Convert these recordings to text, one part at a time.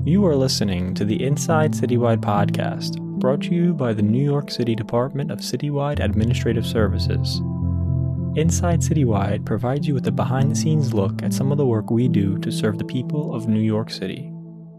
You are listening to the Inside Citywide podcast, brought to you by the New York City Department of Citywide Administrative Services. Inside Citywide provides you with a behind-the-scenes look at some of the work we do to serve the people of New York City.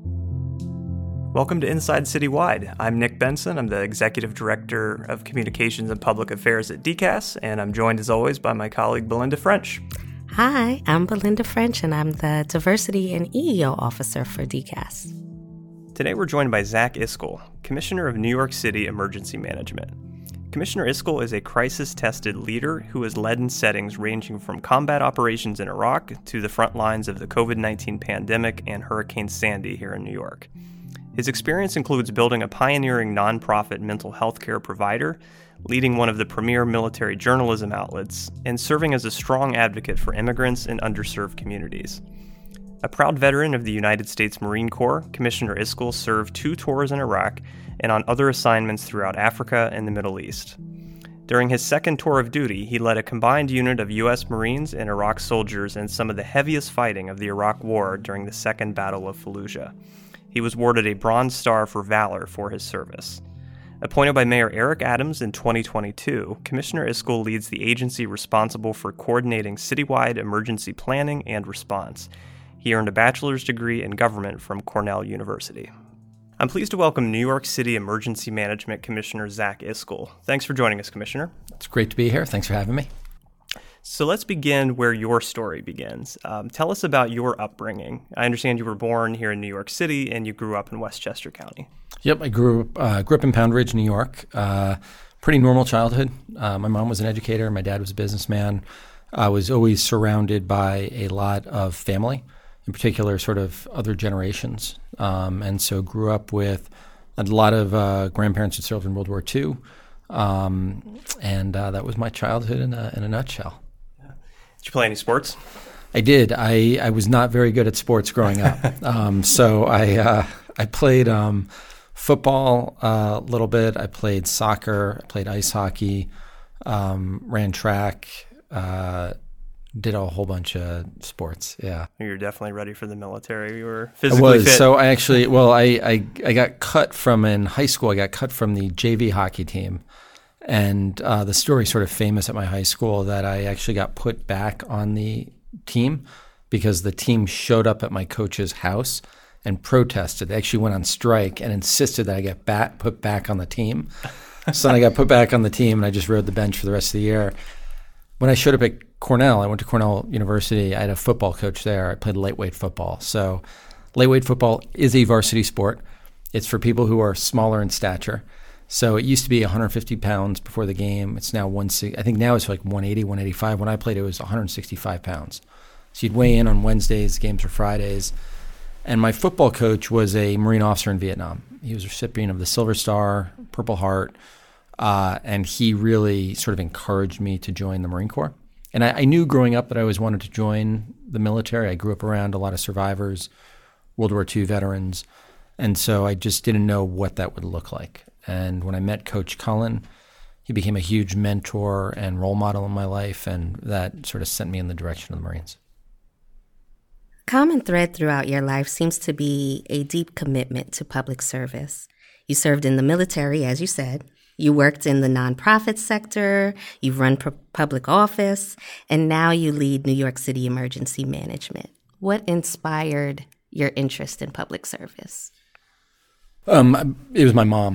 Welcome to Inside Citywide. I'm Nick Benson. I'm the Executive Director of Communications and Public Affairs at DCAS, and I'm joined as always by my colleague Belinda French. Hi, I'm Belinda French, and I'm the Diversity and EEO Officer for DCAS. Today we're joined by Zach Iscol, Commissioner of New York City Emergency Management. Commissioner Iscol is a crisis-tested leader who has led in settings ranging from combat operations in Iraq to the front lines of the COVID-19 pandemic and Hurricane Sandy here in New York. His experience includes building a pioneering nonprofit mental health care provider, leading one of the premier military journalism outlets, and serving as a strong advocate for immigrants and underserved communities. A proud veteran of the United States Marine Corps, Commissioner Iscol served 2 tours in Iraq and on other assignments throughout Africa and the Middle East. During his second tour of duty, he led a combined unit of U.S. Marines and Iraq soldiers in some of the heaviest fighting of the Iraq War during the Second Battle of Fallujah. He was awarded a Bronze Star for Valor for his service. Appointed by Mayor Eric Adams in 2022, Commissioner Iscol leads the agency responsible for coordinating citywide emergency planning and response. He earned a bachelor's degree in government from Cornell University. I'm pleased to welcome New York City Emergency Management Commissioner Zach Iscol. Thanks for joining us, Commissioner. It's great to be here. Thanks for having me. So let's begin where your story begins. Tell us about your upbringing. I understand you were born here in New York City and you grew up in Westchester County. Yep, I grew up in Pound Ridge, New York. Pretty normal childhood. My mom was an educator. My dad was a businessman. I was always surrounded by a lot of family, in particular sort of other generations. And so grew up with a lot of grandparents who served in World War II. And that was my childhood in a nutshell. Did you play any sports? I did. I was not very good at sports growing up. So I played football a little bit. I played soccer. I played ice hockey, ran track, did a whole bunch of sports. Yeah. You're definitely ready for the military. You were physically fit. So I actually, I got cut from, in high school, I got cut from the JV hockey team. And the story's sort of famous at my high school that I actually got put back on the team because the team showed up at my coach's house and protested. They actually went on strike and insisted that I get put back on the team. So then I got put back on the team and I just rode the bench for the rest of the year. When I showed up at Cornell, I went to Cornell University. I had a football coach there. I played lightweight football. So lightweight football is a varsity sport. It's for people who are smaller in stature. So it used to be 150 pounds before the game. It's now 160. I think now it's like 180, 185. When I played, it was 165 pounds. So you'd weigh in on Wednesdays. Games were Fridays. And my football coach was a Marine officer in Vietnam. He was a recipient of the Silver Star, Purple Heart, and he really sort of encouraged me to join the Marine Corps. And I knew growing up that I always wanted to join the military. I grew up around a lot of survivors, World War II veterans, and so I just didn't know what that would look like. And when I met Coach Cullen, he became a huge mentor and role model in my life, and that sort of sent me in the direction of the Marines. A common thread throughout your life seems to be a deep commitment to public service. You served in the military, as you said. You worked in the nonprofit sector. You've run public office, and now you lead New York City Emergency Management. What inspired your interest in public service? It was my mom.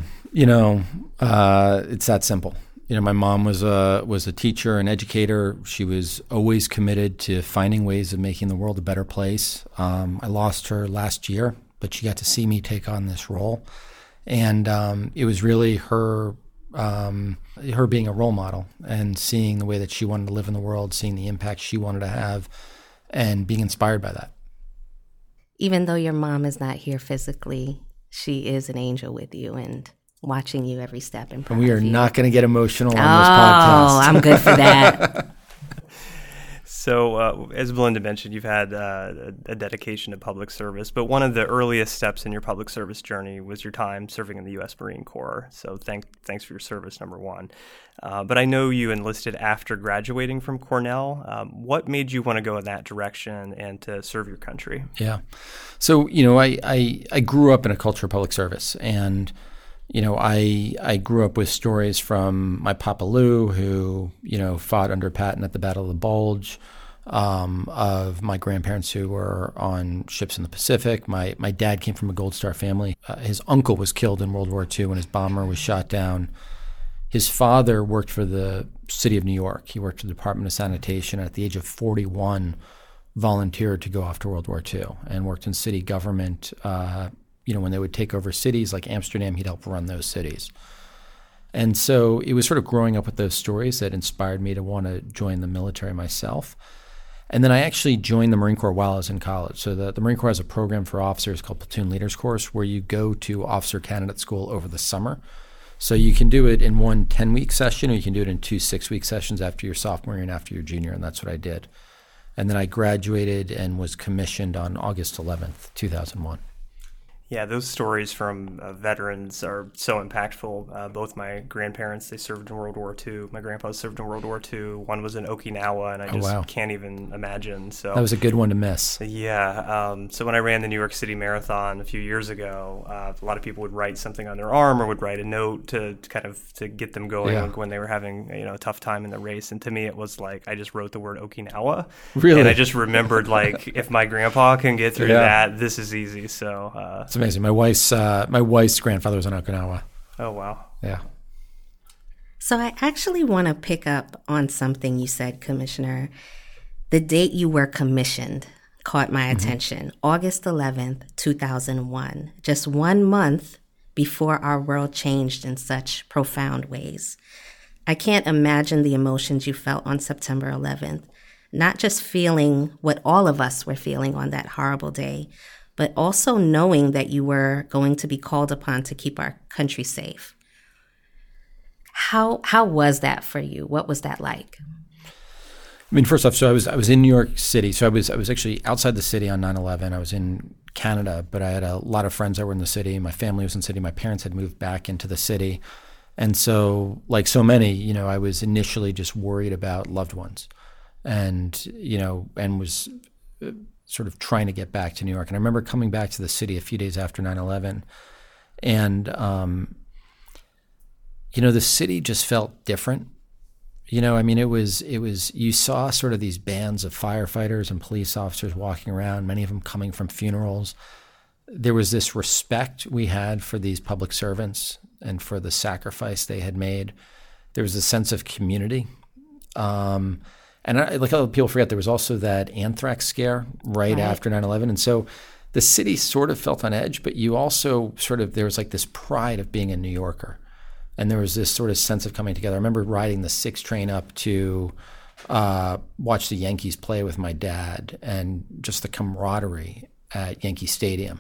It's that simple. My mom was a teacher, an educator. She was always committed to finding ways of making the world a better place. I lost her last year, but she got to see me take on this role. And it was really her being a role model and seeing the way that she wanted to live in the world, seeing the impact she wanted to have, and being inspired by that. Even though your mom is not here physically, she is an angel with you and watching you every step in front of you. And we are not going to get emotional on this podcast. Oh, I'm good for that. So, as Belinda mentioned, you've had a dedication to public service, but one of the earliest steps in your public service journey was your time serving in the U.S. Marine Corps. So, thanks for your service, number one. But I know you enlisted after graduating from Cornell. What made you want to go in that direction and to serve your country? Yeah. So, I grew up in a culture of public service, and I grew up with stories from my Papa Lou, who, fought under Patton at the Battle of the Bulge, of my grandparents who were on ships in the Pacific. My dad came from a Gold Star family. His uncle was killed in World War II when his bomber was shot down. His father worked for the city of New York. He worked for the Department of Sanitation. At the age of 41, volunteered to go off to World War II and worked in city government. When they would take over cities like Amsterdam, he'd help run those cities. And so it was sort of growing up with those stories that inspired me to want to join the military myself. And then I actually joined the Marine Corps while I was in college. So the Marine Corps has a program for officers called Platoon Leaders Course, where you go to officer candidate school over the summer. So you can do it in one 10-week session, or you can do it in two 6-week sessions after your sophomore year and after your junior, and that's what I did. And then I graduated and was commissioned on August 11th, 2001. Yeah, those stories from veterans are so impactful. Both my grandparents, they served in World War II. My grandpa served in World War II. One was in Okinawa, and I just can't even imagine. So that was a good one to miss. Yeah. So when I ran the New York City Marathon a few years ago, a lot of people would write something on their arm or would write a note to get them going when they were having a tough time in the race. And to me, it was like I just wrote the word Okinawa. Really? And I just remembered, like, if my grandpa can get through that, this is easy. So it's amazing. My wife's grandfather was in Okinawa. Oh, wow. Yeah. So I actually want to pick up on something you said, Commissioner. The date you were commissioned caught my attention. August 11th, 2001. Just 1 month before our world changed in such profound ways. I can't imagine the emotions you felt on September 11th. Not just feeling what all of us were feeling on that horrible day, but also knowing that you were going to be called upon to keep our country safe. How was that for you? What was that like? I mean, first off, so I was in New York City. So I was actually outside the city on 9/11. I was in Canada, but I had a lot of friends that were in the city. My family was in the city. My parents had moved back into the city. And so, like so many, I was initially just worried about loved ones and was sort of trying to get back to New York. And I remember coming back to the city a few days after 9/11, and the city just felt different. It was you saw sort of these bands of firefighters and police officers walking around, many of them coming from funerals. There was this respect we had for these public servants and for the sacrifice they had made. There was a sense of community. And like other people forget, there was also that anthrax scare right after 9/11. And so the city sort of felt on edge, but you also there was like this pride of being a New Yorker. And there was this sort of sense of coming together. I remember riding the 6 train up to watch the Yankees play with my dad, and just the camaraderie at Yankee Stadium.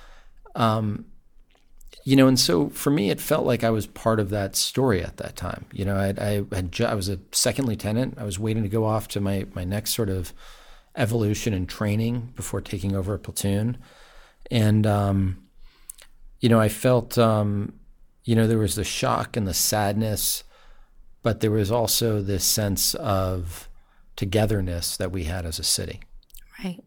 And so for me, it felt like I was part of that story at that time. I was a second lieutenant. I was waiting to go off to my next sort of evolution and training before taking over a platoon. And, I felt, there was the shock and the sadness, but there was also this sense of togetherness that we had as a city. Right.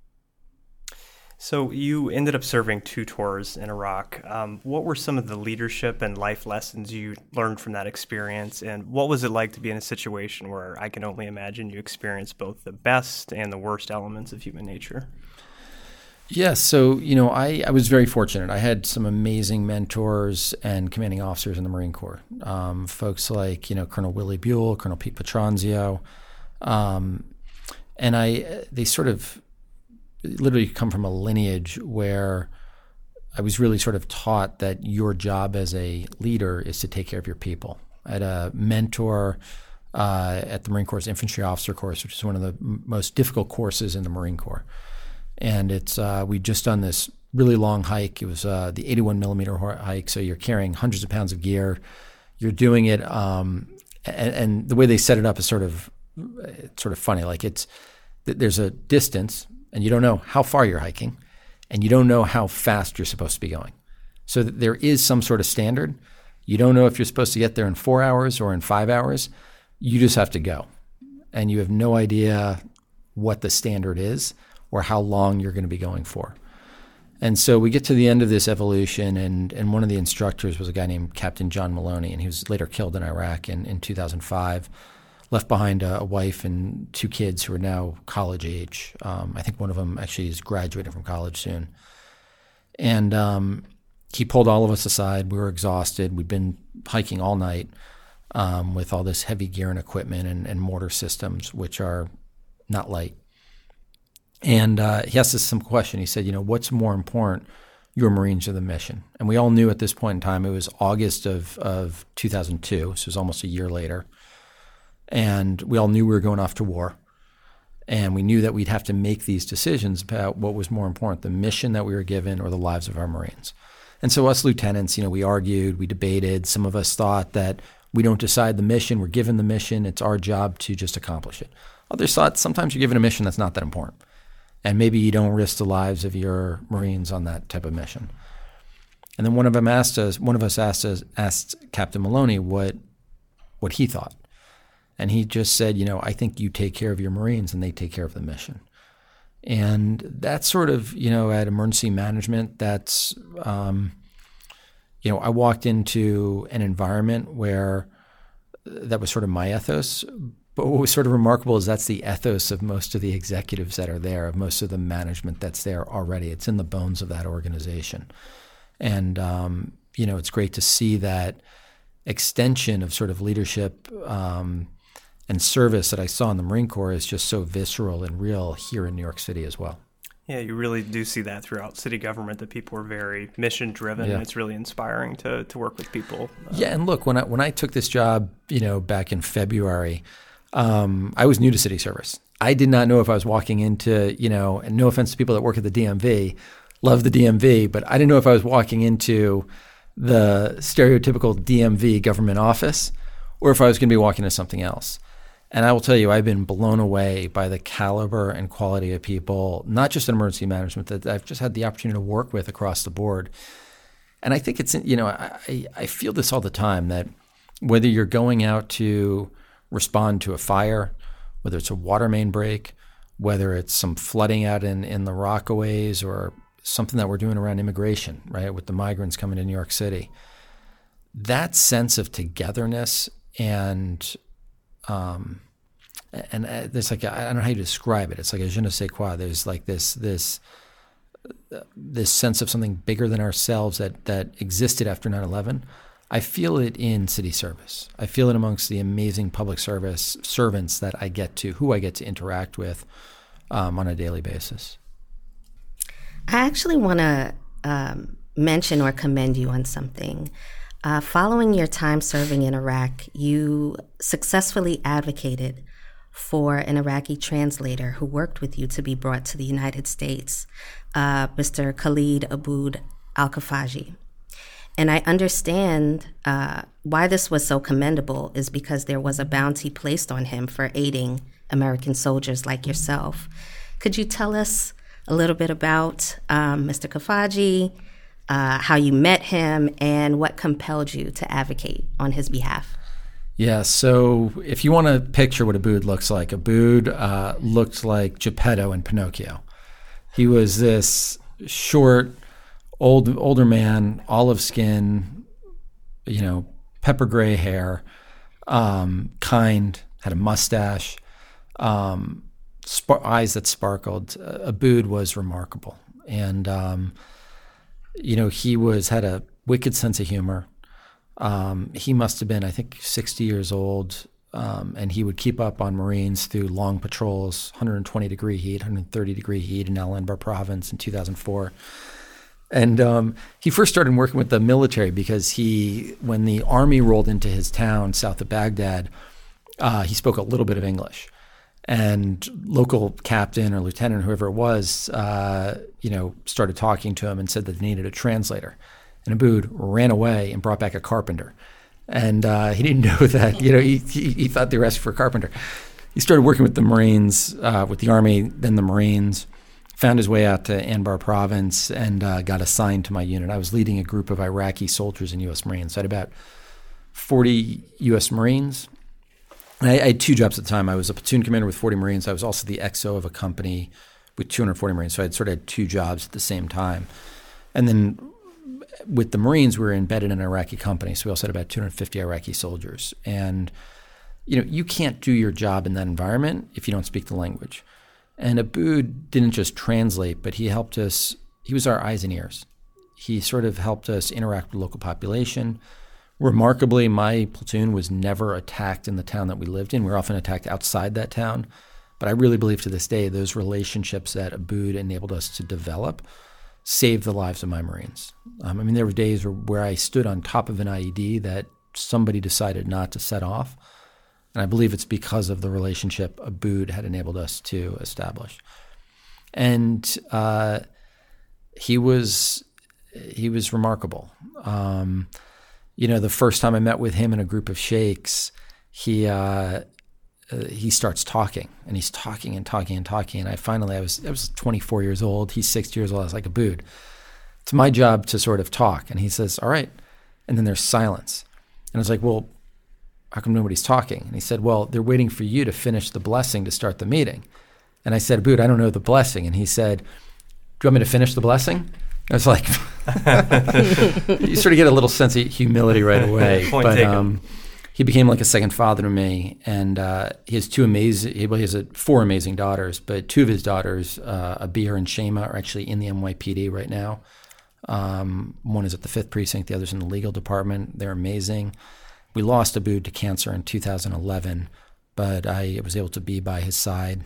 So you ended up serving 2 tours in Iraq. What were some of the leadership and life lessons you learned from that experience? And what was it like to be in a situation where I can only imagine you experienced both the best and the worst elements of human nature? Yeah, so, I was very fortunate. I had some amazing mentors and commanding officers in the Marine Corps. Folks like, Colonel Willie Buell, Colonel Pete Petronzio. And they sort of literally come from a lineage where I was really sort of taught that your job as a leader is to take care of your people. I had a mentor at the Marine Corps Infantry Officer Course, which is one of the most difficult courses in the Marine Corps. And it's we'd just done this really long hike. It was the 81 millimeter hike, so you're carrying hundreds of pounds of gear. You're doing it, and the way they set it up is sort of it's sort of funny. Like there's a distance, and you don't know how far you're hiking, and you don't know how fast you're supposed to be going. So there is some sort of standard. You don't know if you're supposed to get there in 4 hours or in 5 hours. You just have to go. And you have no idea what the standard is or how long you're going to be going for. And so we get to the end of this evolution, and one of the instructors was a guy named Captain John Maloney, and he was later killed in Iraq in 2005, left behind a wife and 2 kids who are now college age. I think one of them actually is graduating from college soon. And he pulled all of us aside. We were exhausted. We'd been hiking all night with all this heavy gear and equipment and mortar systems, which are not light. And he asked us some question. He said, what's more important, your Marines or the mission? And we all knew at this point in time, it was August of 2002, so it was almost a year later. And we all knew we were going off to war. And we knew that we'd have to make these decisions about what was more important, the mission that we were given or the lives of our Marines. And so us lieutenants, we argued, we debated. Some of us thought that we don't decide the mission, we're given the mission, it's our job to just accomplish it. Others thought sometimes you're given a mission that's not that important. And maybe you don't risk the lives of your Marines on that type of mission. And then one of us asked Captain Maloney what he thought. And he just said, I think you take care of your Marines and they take care of the mission. And that's sort of, at emergency management, that's, I walked into an environment where that was sort of my ethos. But what was sort of remarkable is that's the ethos of most of the executives that are there, of most of the management that's there already. It's in the bones of that organization. And, it's great to see that extension of sort of leadership and service that I saw in the Marine Corps is just so visceral and real here in New York City as well. Yeah, you really do see that throughout city government, that people are very mission driven. Yeah. And it's really inspiring to work with people. Yeah, and look, when I took this job, back in February, I was new to city service. I did not know if I was walking into, and no offense to people that work at the DMV, love the DMV, but I didn't know if I was walking into the stereotypical DMV government office or if I was going to be walking into something else. And I will tell you, I've been blown away by the caliber and quality of people, not just in emergency management, that I've just had the opportunity to work with across the board. And I think it's, I feel this all the time, that whether you're going out to respond to a fire, whether it's a water main break, whether it's some flooding out in the Rockaways, or something that we're doing around immigration, right, with the migrants coming to New York City, that sense of togetherness and there's like, I don't know how you describe it. It's like a je ne sais quoi. There's like this sense of something bigger than ourselves that existed after 9/11. I feel it in city service. I feel it amongst the amazing public service servants that who I get to interact with on a daily basis. I actually want to mention or commend you on something. Following your time serving in Iraq, you successfully advocated for an Iraqi translator who worked with you to be brought to the United States, Mr. Khalid Aboud Al-Kafaji. And I understand why this was so commendable is because there was a bounty placed on him for aiding American soldiers like yourself. Could you tell us a little bit about Mr. Kafaji, how you met him, and what compelled you to advocate on his behalf? Yeah, so if you want to picture what Aboud looks like, Aboud looked like Geppetto in Pinocchio. He was this short, older man, olive skin, pepper gray hair, kind, had a mustache, eyes that sparkled. Aboud was remarkable. And, he had a wicked sense of humor. He must have been, I think, 60 years old, and he would keep up on Marines through long patrols, 120-degree heat, 130-degree heat in Al Anbar province in 2004. And he first started working with the military because when the army rolled into his town south of Baghdad, he spoke a little bit of English. And local captain or lieutenant, whoever it was, started talking to him and said that they needed a translator. And Aboud ran away and brought back a carpenter. And he didn't know that, he thought they were asking for a carpenter. he started working with the Marines, with the Army, then the Marines, found his way out to Anbar Province, and got assigned to my unit. I was leading a group of Iraqi soldiers and U.S. Marines. I had about 40 U.S. Marines. And I had two jobs at the time. I was a platoon commander with 40 Marines. I was also the XO of a company with 240 Marines. So I had two jobs at the same time. And then with the Marines, we were embedded in an Iraqi company. So we also had about 250 Iraqi soldiers. And, you can't do your job in that environment if you don't speak the language. And Abood didn't just translate, but he helped us. He was our eyes and ears. He sort of helped us interact with the local population. Remarkably, my platoon was never attacked in the town that we lived in. We were often attacked outside that town. But I really believe to this day those relationships that Abood enabled us to develop saved the lives of my Marines. There were days where I stood on top of an IED that somebody decided not to set off. And I believe it's because of the relationship Abood had enabled us to establish. And he was remarkable. The first time I met with him in a group of sheikhs, he starts talking, and he's talking and talking and talking. And I was 24 years old. He's 60 years old. I was like, Abood, it's my job to sort of talk. And he says, all right. And then there's silence. And I was like, well, how come nobody's talking? And he said, well, they're waiting for you to finish the blessing to start the meeting. And I said, Abood, I don't know the blessing. And he said, do you want me to finish the blessing? I was like, you sort of get a little sense of humility right away. But he became like a second father to me. And he has four amazing daughters, but two of his daughters, Abir and Shema, are actually in the NYPD right now. One is at the 5th Precinct, the other's in the legal department. They're amazing. We lost Abood to cancer in 2011, but I was able to be by his side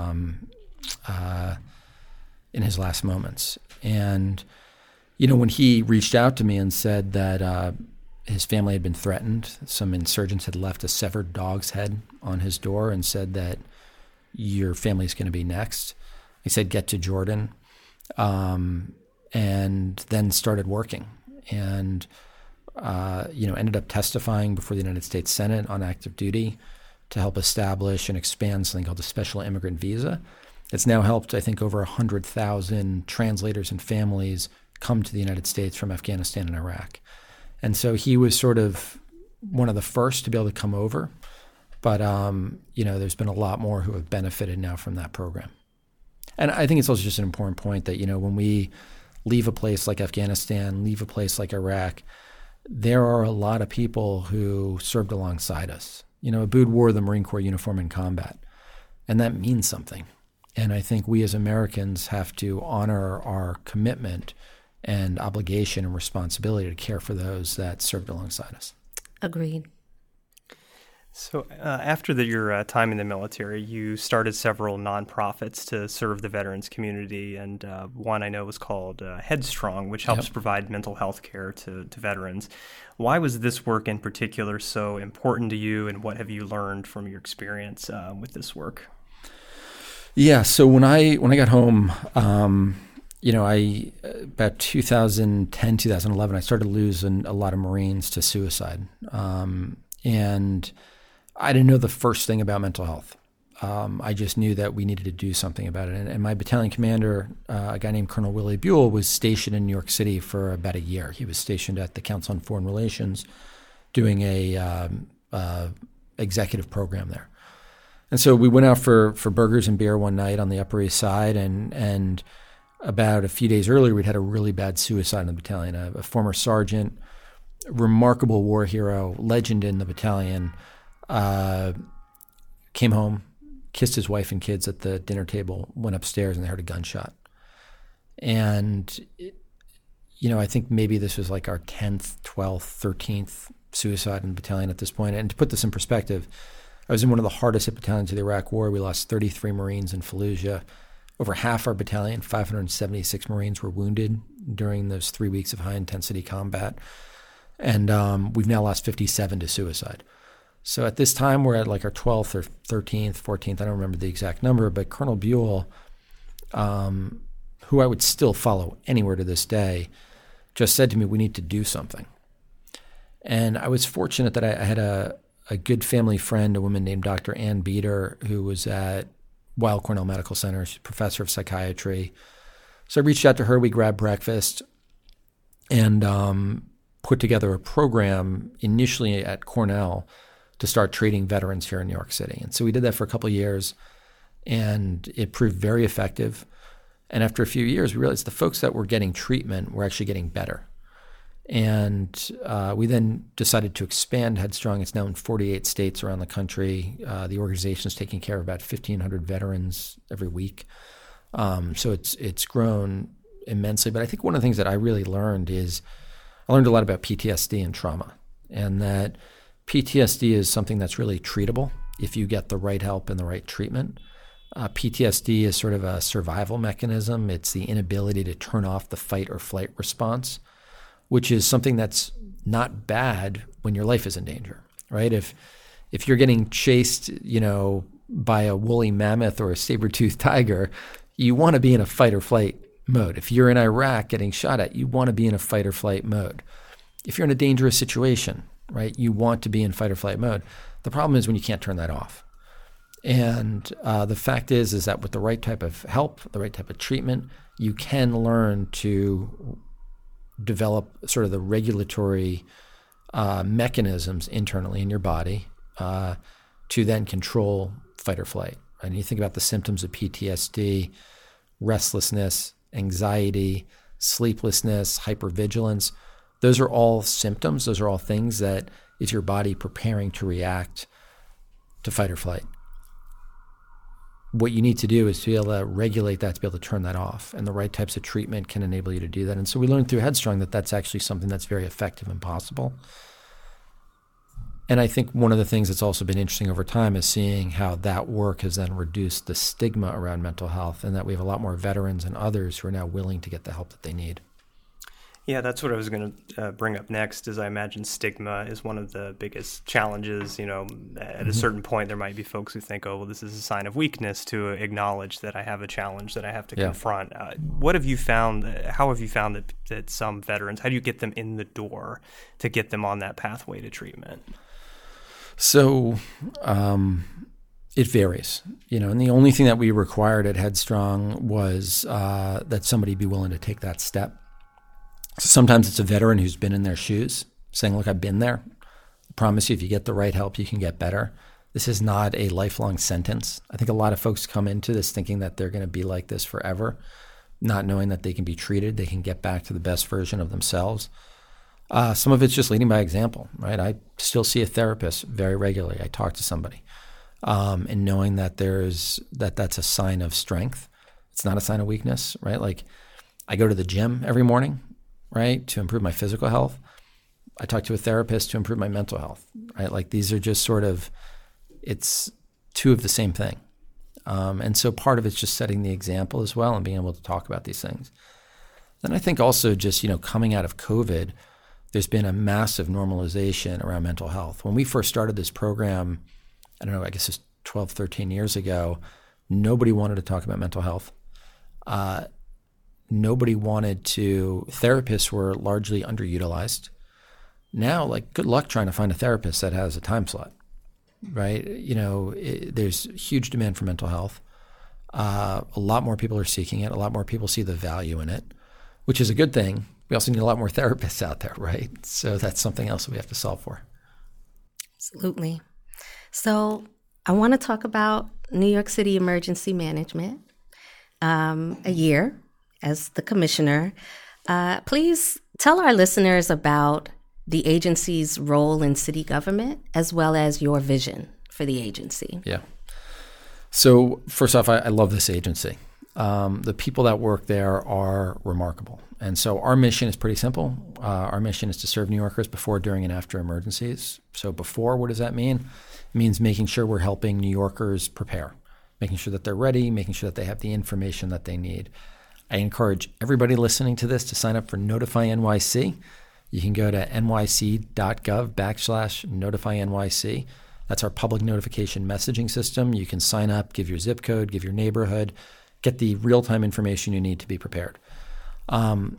in his last moments. And, when he reached out to me and said that his family had been threatened, some insurgents had left a severed dog's head on his door and said that your family's going to be next. He said, get to Jordan, and then started working. And ended up testifying before the United States Senate on active duty to help establish and expand something called the Special Immigrant Visa. It's now helped, I think, over 100,000 translators and families come to the United States from Afghanistan and Iraq. And so he was sort of one of the first to be able to come over. But, there's been a lot more who have benefited now from that program. And I think it's also just an important point that, when we leave a place like Afghanistan, leave a place like Iraq, there are a lot of people who served alongside us. Abood wore the Marine Corps uniform in combat, and that means something. And I think we as Americans have to honor our commitment and obligation and responsibility to care for those that served alongside us. Agreed. So after your time in the military, you started several nonprofits to serve the veterans community, and one I know was called Headstrong, which helps provide mental health care to veterans. Why was this work in particular so important to you, and what have you learned from your experience with this work? Yeah, so when I got home, about 2010, 2011, I started losing a lot of Marines to suicide, and I didn't know the first thing about mental health. I just knew that we needed to do something about it. And my battalion commander, a guy named Colonel Willie Buell, was stationed in New York City for about a year. He was stationed at the Council on Foreign Relations doing a executive program there. And so we went out for burgers and beer one night on the Upper East Side, and about a few days earlier, we'd had a really bad suicide in the battalion. A former sergeant, remarkable war hero, legend in the battalion, came home, kissed his wife and kids at the dinner table, went upstairs, and they heard a gunshot. And, I think maybe this was like our 10th, 12th, 13th suicide in the battalion at this point. And to put this in perspective, I was in one of the hardest hit battalions of the Iraq War. We lost 33 Marines in Fallujah. Over half our battalion, 576 Marines, were wounded during those 3 weeks of high-intensity combat. And we've now lost 57 to suicide. So at this time, we're at like our 12th or 13th, 14th, I don't remember the exact number, but Colonel Buell, who I would still follow anywhere to this day, just said to me, we need to do something. And I was fortunate that I had a a good family friend, a woman named Dr. Ann Beater, who was at Weill Cornell Medical Center. She's a professor of psychiatry. So I reached out to her. We grabbed breakfast and put together a program initially at Cornell to start treating veterans here in New York City. And so we did that for a couple of years, and it proved very effective. And after a few years, we realized the folks that were getting treatment were actually getting better. And we then decided to expand Headstrong. It's now in 48 states around the country. The organization is taking care of about 1,500 veterans every week. So it's grown immensely. But I think one of the things that I really learned is I learned a lot about PTSD and trauma, and that PTSD is something that's really treatable if you get the right help and the right treatment. PTSD is sort of a survival mechanism. It's the inability to turn off the fight or flight response, which is something that's not bad when your life is in danger, right? If you're getting chased, by a woolly mammoth or a saber-toothed tiger, you want to be in a fight or flight mode. If you're in Iraq getting shot at, you want to be in a fight or flight mode. If you're in a dangerous situation, right, you want to be in fight or flight mode. The problem is when you can't turn that off. And the fact is that with the right type of help, the right type of treatment, you can learn to develop sort of the regulatory mechanisms internally in your body to then control fight or flight. And you think about the symptoms of PTSD, restlessness, anxiety, sleeplessness, hypervigilance. Those are all symptoms. Those are all things that is your body preparing to react to fight or flight. What you need to do is to be able to regulate that, to be able to turn that off. And the right types of treatment can enable you to do that. And so we learned through Headstrong that that's actually something that's very effective and possible. And I think one of the things that's also been interesting over time is seeing how that work has then reduced the stigma around mental health, and that we have a lot more veterans and others who are now willing to get the help that they need. Yeah, that's what I was going to bring up next, is I imagine stigma is one of the biggest challenges. At a certain point, there might be folks who think, oh, well, this is a sign of weakness to acknowledge that I have a challenge that I have to confront. What have you found? How have you found that some veterans, how do you get them in the door to get them on that pathway to treatment? So it varies, and the only thing that we required at Headstrong was that somebody be willing to take that step. So sometimes it's a veteran who's been in their shoes saying, look, I've been there. I promise you, if you get the right help, you can get better. This is not a lifelong sentence. I think a lot of folks come into this thinking that they're going to be like this forever, not knowing that they can be treated, they can get back to the best version of themselves. Some of it's just leading by example, right? I still see a therapist very regularly. I talk to somebody, and knowing that that's a sign of strength. It's not a sign of weakness, right? Like I go to the gym every morning, right, to improve my physical health. I talk to a therapist to improve my mental health, right? Like these are just it's two of the same thing. And so part of it's just setting the example as well and being able to talk about these things. Then I think also just, coming out of COVID, there's been a massive normalization around mental health. When we first started this program, I don't know, I guess it's 12, 13 years ago, nobody wanted to talk about mental health. Therapists were largely underutilized. Now, good luck trying to find a therapist that has a time slot, right? There's huge demand for mental health. A lot more people are seeking it. A lot more people see the value in it, which is a good thing. We also need a lot more therapists out there, right? So that's something else that we have to solve for. Absolutely. So I want to talk about New York City Emergency Management. A year as the commissioner. Please tell our listeners about the agency's role in city government, as well as your vision for the agency. Yeah. So first off, I love this agency. The people that work there are remarkable. And so our mission is pretty simple. Our mission is to serve New Yorkers before, during, and after emergencies. So before, what does that mean? It means making sure we're helping New Yorkers prepare, making sure that they're ready, making sure that they have the information that they need. I encourage everybody listening to this to sign up for Notify NYC. You can go to nyc.gov/Notify NYC. That's our public notification messaging system. You can sign up, give your zip code, give your neighborhood, get the real-time information you need to be prepared.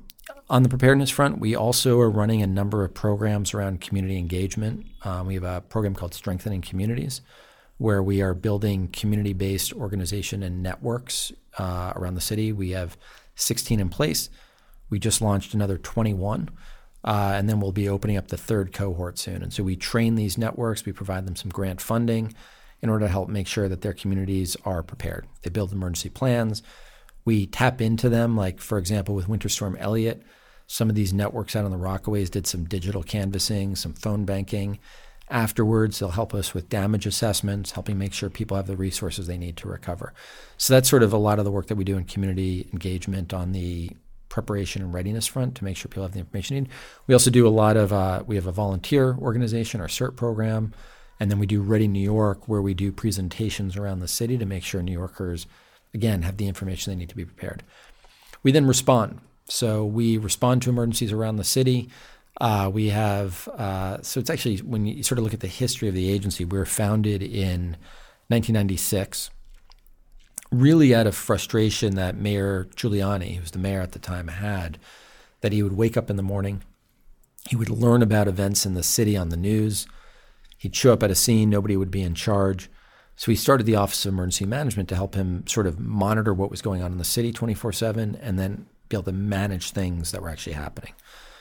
On the preparedness front, we also are running a number of programs around community engagement. We have a program called Strengthening Communities, where we are building community-based organization and networks around the city. We have 16 in place. We just launched another 21, and then we'll be opening up the third cohort soon. And so we train these networks. We provide them some grant funding in order to help make sure that their communities are prepared. They build emergency plans. We tap into them, like, for example, with Winter Storm Elliott. Some of these networks out on the Rockaways did some digital canvassing, some phone banking. Afterwards, they'll help us with damage assessments, helping make sure people have the resources they need to recover. So that's sort of a lot of the work that we do in community engagement on the preparation and readiness front to make sure people have the information they need. We also do a lot of, we have a volunteer organization, our CERT program, and then we do Ready New York, where we do presentations around the city to make sure New Yorkers, again, have the information they need to be prepared. We then respond. So we respond to emergencies around the city. We have, so it's actually, when you sort of look at the history of the agency, we were founded in 1996, really out of frustration that Mayor Giuliani, who was the mayor at the time, had, that he would wake up in the morning, he would learn about events in the city on the news, he'd show up at a scene, nobody would be in charge. So he started the Office of Emergency Management to help him sort of monitor what was going on in the city 24/7 and then be able to manage things that were actually happening.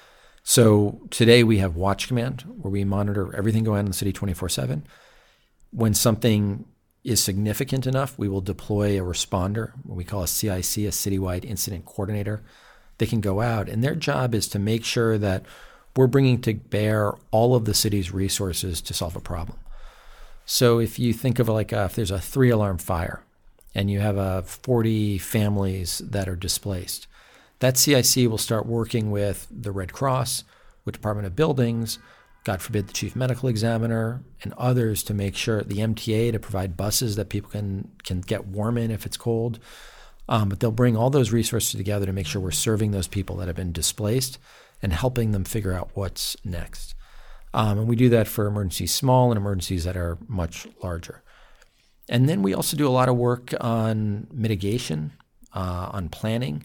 So today we have Watch Command, where we monitor everything going on in the city 24/7. When something is significant enough, we will deploy a responder, what we call a CIC, a Citywide Incident Coordinator. They can go out, and their job is to make sure that we're bringing to bear all of the city's resources to solve a problem. So if you think of if there's a 3-alarm fire and you have 40 families that are displaced, that CIC will start working with the Red Cross, with Department of Buildings, God forbid the Chief Medical Examiner, and others to make sure, the MTA to provide buses that people can get warm in if it's cold. But they'll bring all those resources together to make sure we're serving those people that have been displaced and helping them figure out what's next. And we do that for emergencies small and emergencies that are much larger. And then we also do a lot of work on mitigation, on planning,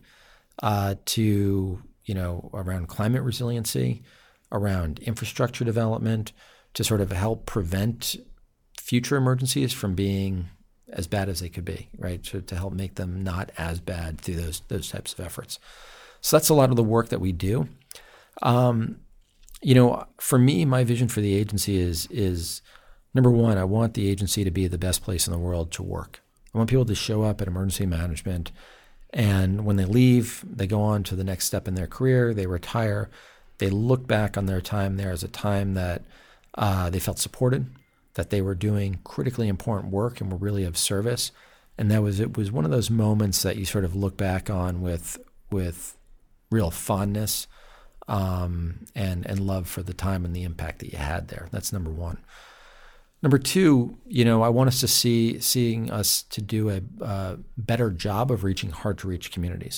around climate resiliency, around infrastructure development, to sort of help prevent future emergencies from being as bad as they could be, right? So to help make them not as bad through those types of efforts. So that's a lot of the work that we do. For me, my vision for the agency is number one, I want the agency to be the best place in the world to work. I want people to show up at emergency management, and when they leave, they go on to the next step in their career, they retire, they look back on their time there as a time that they felt supported, that they were doing critically important work and were really of service. And it was one of those moments that you sort of look back on with real fondness and love for the time and the impact that you had there. That's number one. Number two, I want us to seeing us to do a better job of reaching hard-to-reach communities.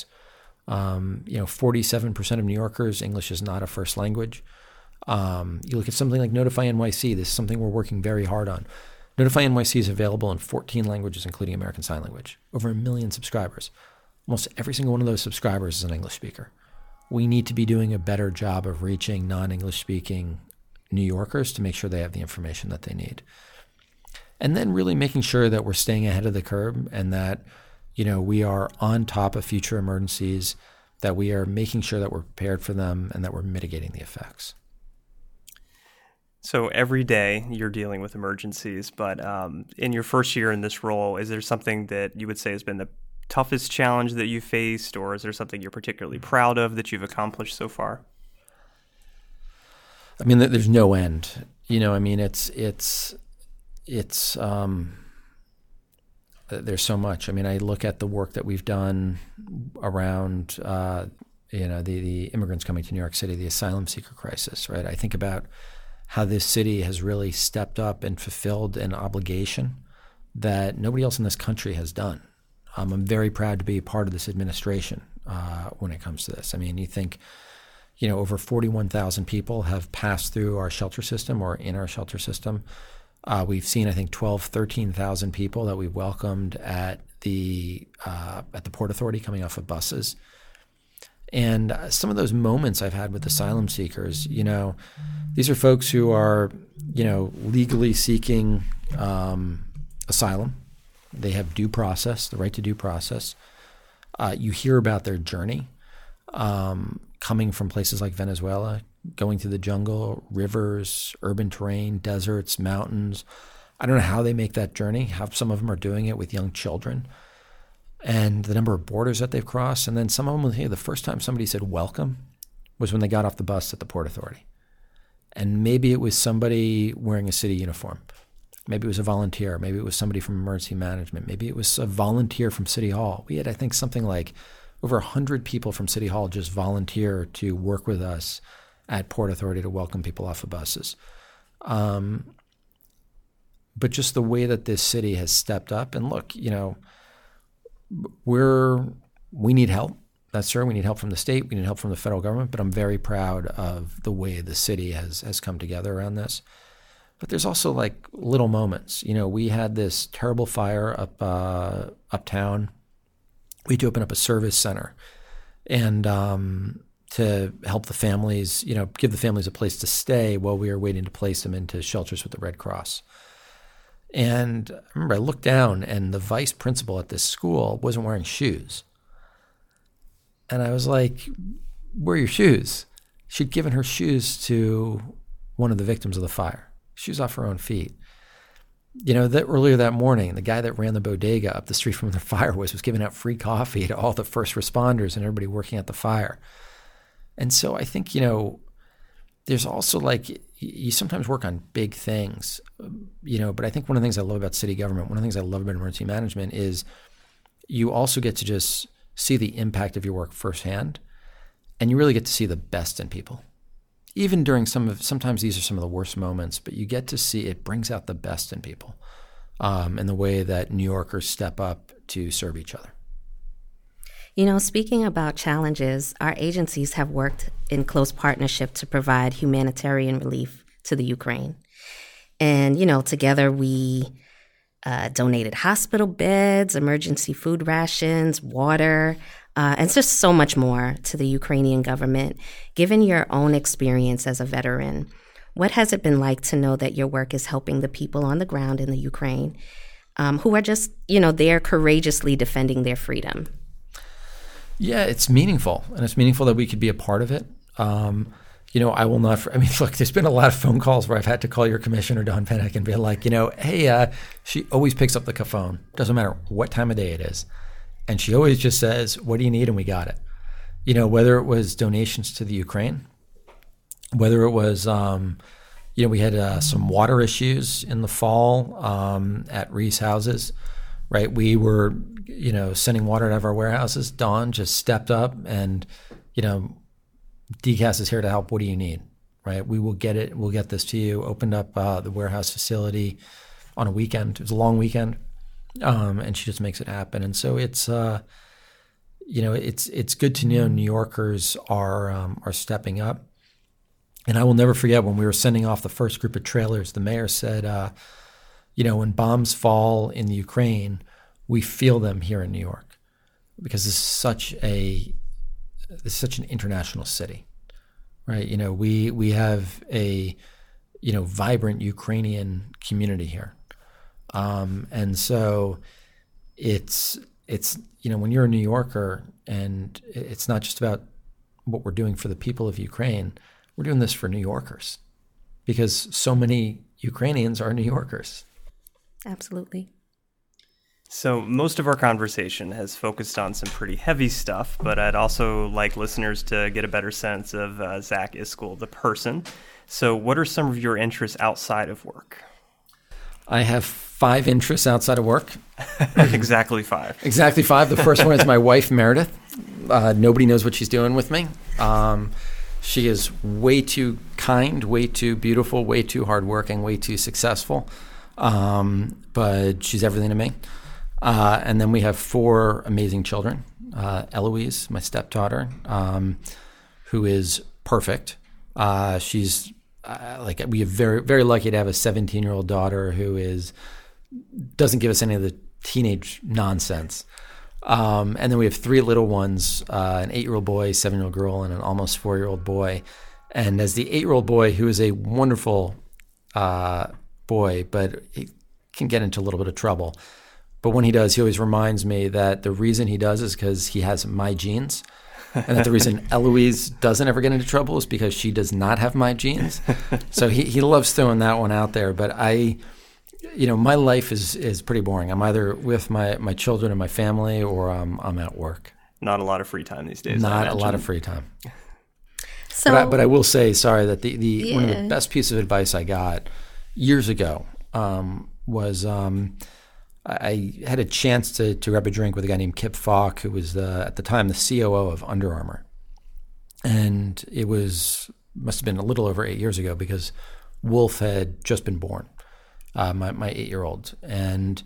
47% of New Yorkers, English is not a first language. You look at something like Notify NYC. This is something we're working very hard on. Notify NYC is available in 14 languages, including American Sign Language. Over 1 million subscribers. Almost every single one of those subscribers is an English speaker. We need to be doing a better job of reaching non-English speaking New Yorkers to make sure they have the information that they need. And then really making sure that we're staying ahead of the curve and that, we are on top of future emergencies, that we are making sure that we're prepared for them and that we're mitigating the effects. So every day you're dealing with emergencies, but in your first year in this role, is there something that you would say has been the toughest challenge that you faced, or is there something you're particularly proud of that you've accomplished so far? I mean, there's no end. There's so much. I mean, I look at the work that we've done around, the immigrants coming to New York City, the asylum seeker crisis, right? I think about how this city has really stepped up and fulfilled an obligation that nobody else in this country has done. I'm very proud to be part of this administration when it comes to this. I mean, you think, over 41,000 people have passed through our shelter system or in our shelter system. We've seen, I think, 13,000 people that we've welcomed at the Port Authority coming off of buses. And some of those moments I've had with asylum seekers, these are folks who are, legally seeking asylum. They have due process, the right to due process. You hear about their journey, coming from places like Venezuela, going through the jungle, rivers, urban terrain, deserts, mountains. I don't know how they make that journey, how some of them are doing it with young children, and the number of borders that they've crossed. And then some of them will hear the first time somebody said welcome was when they got off the bus at the Port Authority. And maybe it was somebody wearing a city uniform. Maybe it was a volunteer. Maybe it was somebody from emergency management. Maybe it was a volunteer from City Hall. We had, I think, something like over 100 people from City Hall just volunteer to work with us at Port Authority to welcome people off of buses. But just the way that this city has stepped up, and look, we need help. That's true. We need help from the state. We need help from the federal government. But I'm very proud of the way the city has come together around this. But there's also like little moments. We had this terrible fire uptown. We had to open up a service center, and to help the families, give the families a place to stay while we were waiting to place them into shelters with the Red Cross. And I remember I looked down, and the vice principal at this school wasn't wearing shoes. And I was like, where are your shoes? She'd given her shoes to one of the victims of the fire, shoes off her own feet. That earlier that morning, the guy that ran the bodega up the street from the fire was giving out free coffee to all the first responders and everybody working at the fire. And so I think, there's also you sometimes work on big things, but I think one of the things I love about city government, one of the things I love about emergency management is you also get to just see the impact of your work firsthand, and you really get to see the best in people. Even during sometimes these are some of the worst moments, but you get to see it brings out the best in people, in the way that New Yorkers step up to serve each other. Speaking about challenges, our agencies have worked in close partnership to provide humanitarian relief to the Ukraine. And, together we donated hospital beds, emergency food rations, water, and just so much more to the Ukrainian government. Given your own experience as a veteran, what has it been like to know that your work is helping the people on the ground in the Ukraine, who are just, there courageously defending their freedom? Yeah, it's meaningful, and it's meaningful that we could be a part of it. I will not, look, there's been a lot of phone calls where I've had to call your commissioner, Dawn Pennick, and be like, hey, she always picks up the phone. Doesn't matter what time of day it is. And she always just says, what do you need? And we got it. Whether it was donations to the Ukraine, whether it was, we had some water issues in the fall at Reese houses, right? We were, sending water out of our warehouses. Dawn just stepped up and, DCAS is here to help. What do you need? Right? We will get it. We'll get this to you. Opened up the warehouse facility on a weekend. It was a long weekend, and she just makes it happen. And so it's, it's good to know New Yorkers are stepping up. And I will never forget when we were sending off the first group of trailers. The mayor said, when bombs fall in the Ukraine, we feel them here in New York, because this is such an international city, right? We have a, vibrant Ukrainian community here. And so it's, when you're a New Yorker, and it's not just about what we're doing for the people of Ukraine, we're doing this for New Yorkers, because so many Ukrainians are New Yorkers. Absolutely. So most of our conversation has focused on some pretty heavy stuff, but I'd also like listeners to get a better sense of Zach Iscol, the person. So what are some of your interests outside of work? I have 5 interests outside of work. Exactly 5. Exactly 5. The first one is my wife, Meredith. Nobody knows what she's doing with me. She is way too kind, way too beautiful, way too hardworking, way too successful. But she's everything to me. And then we have 4 amazing children. Eloise, my stepdaughter, who is perfect. She's we are very, very lucky to have a 17-year-old daughter who doesn't give us any of the teenage nonsense. And then we have 3 little ones, an 8-year-old boy, 7-year-old girl, and an almost 4-year-old boy. And as the 8-year-old boy, who is a wonderful boy, but he can get into a little bit of trouble. But when he does, he always reminds me that the reason he does is because he has my genes. And that the reason Eloise doesn't ever get into trouble is because she does not have my genes. So he loves throwing that one out there. But my life is pretty boring. I'm either with my children and my family, or I'm at work. Not a lot of free time these days. Not a lot of free time. So, but I will say, sorry, that the one of the best pieces of advice I got years ago was I had a chance to grab a drink with a guy named Kip Falk, who was at the time the COO of Under Armour. And it must have been a little over 8 years ago, because Wolf had just been born, my 8-year-old. And,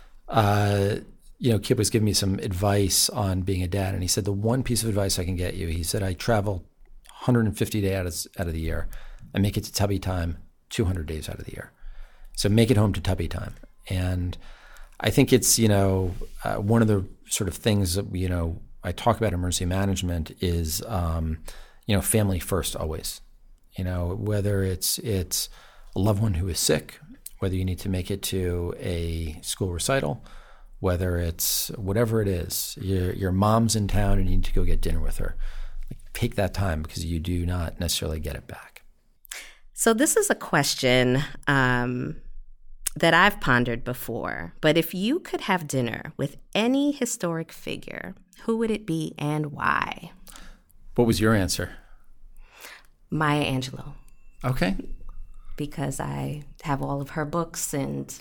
Kip was giving me some advice on being a dad. And he said, the one piece of advice I can get you, he said, I travel 150 days out of the year. I make it to tubby time 200 days out of the year. So make it home to tubby time. And I think it's, one of the sort of things that, I talk about emergency management is, family first always. Whether it's a loved one who is sick, whether you need to make it to a school recital, whether it's whatever it is, your mom's in town and you need to go get dinner with her. Take that time, because you do not necessarily get it back. So this is a question that I've pondered before, but if you could have dinner with any historic figure, who would it be and why? What was your answer? Maya Angelou. Okay. Because I have all of her books, and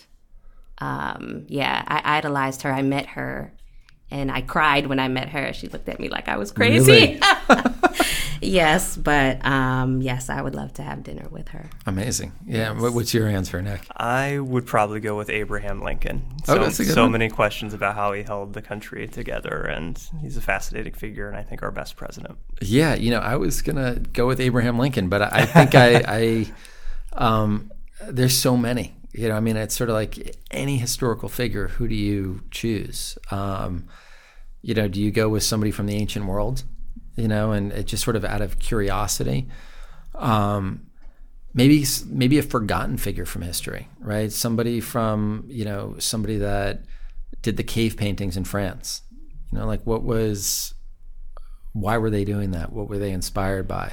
I idolized her. I met her, and I cried when I met her. She looked at me like I was crazy. Really? Yes, but yes, I would love to have dinner with her. Amazing. Yeah. Yes. What's your answer, Nick? I would probably go with Abraham Lincoln. That's a good one. Many questions about how he held the country together, and he's a fascinating figure, and I think our best president. Yeah, I was gonna go with Abraham Lincoln, but I think I there's so many. It's sort of like any historical figure. Who do you choose? Do you go with somebody from the ancient world? And it just sort of out of curiosity. Maybe a forgotten figure from history, right? Somebody from, somebody that did the cave paintings in France. Why were they doing that? What were they inspired by?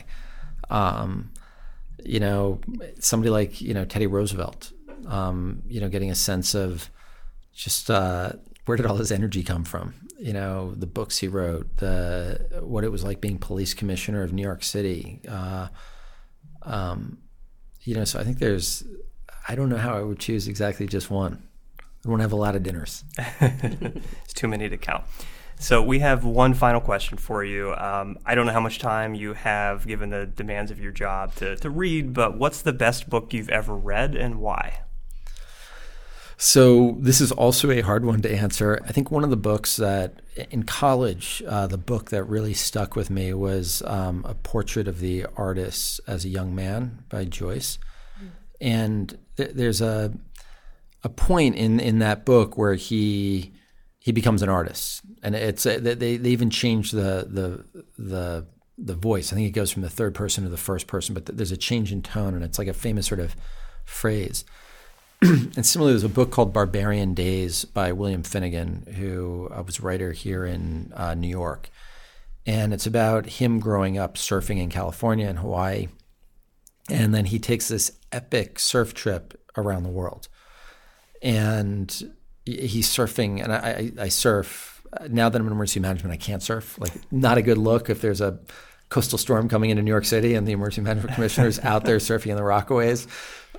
Somebody like, Teddy Roosevelt, getting a sense of just where did all his energy come from? The books he wrote, what it was like being police commissioner of New York City. So I think I don't know how I would choose exactly just one. I don't have a lot of dinners. It's too many to count. So we have one final question for you. I don't know how much time you have given the demands of your job to read, but what's the best book you've ever read and why? So this is also a hard one to answer. I think one of the books that in college, the book that really stuck with me was A Portrait of the Artist as a Young Man by Joyce. And there's a point in that book where he becomes an artist, and it's they even changed the voice. I think it goes from the third person to the first person, but there's a change in tone, and it's like a famous sort of phrase. And similarly, there's a book called Barbarian Days by William Finnegan, who was a writer here in New York. And it's about him growing up surfing in California and Hawaii. And then he takes this epic surf trip around the world. And he's surfing, and I surf. Now that I'm in emergency management, I can't surf. Like, not a good look if there's a coastal storm coming into New York City and the emergency management commissioner's out there surfing in the Rockaways.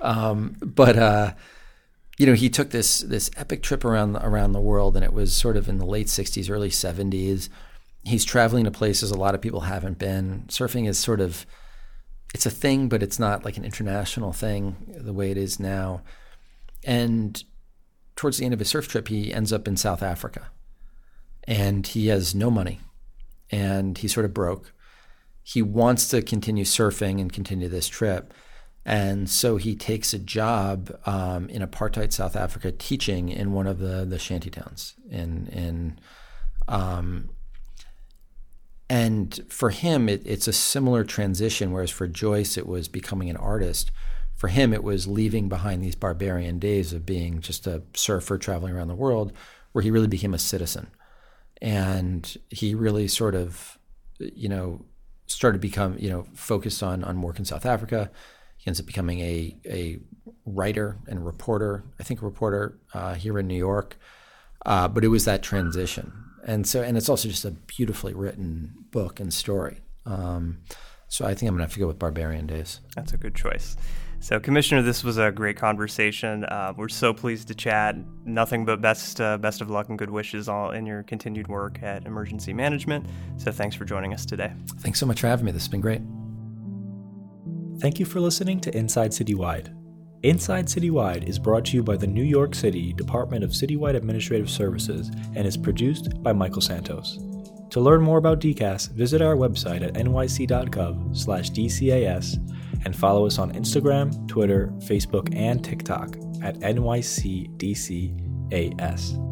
He took this epic trip around the world, and it was sort of in the late 60s, early 70s. He's traveling to places a lot of people haven't been. Surfing is sort of, it's a thing, but it's not like an international thing the way it is now. And towards the end of his surf trip, he ends up in South Africa, and he has no money, and he's sort of broke. He wants to continue surfing and continue this trip. And so he takes a job in apartheid South Africa teaching in one of the shanty towns in And for him, it's a similar transition, whereas for Joyce, it was becoming an artist. For him, it was leaving behind these barbarian days of being just a surfer traveling around the world, where he really became a citizen. And he really sort of, started to become, focused on work in South Africa. He ends up becoming a writer and reporter, here in New York. But it was that transition. And it's also just a beautifully written book and story. So I think I'm going to have to go with Barbarian Days. That's a good choice. So, Commissioner, this was a great conversation. We're so pleased to chat. Nothing but best of luck and good wishes all in your continued work at Emergency Management. So thanks for joining us today. Thanks so much for having me. This has been great. Thank you for listening to Inside Citywide. Inside Citywide is brought to you by the New York City Department of Citywide Administrative Services and is produced by Michael Santos. To learn more about DCAS, visit our website at nyc.gov/DCAS and follow us on Instagram, Twitter, Facebook, and TikTok at NYCDCAS.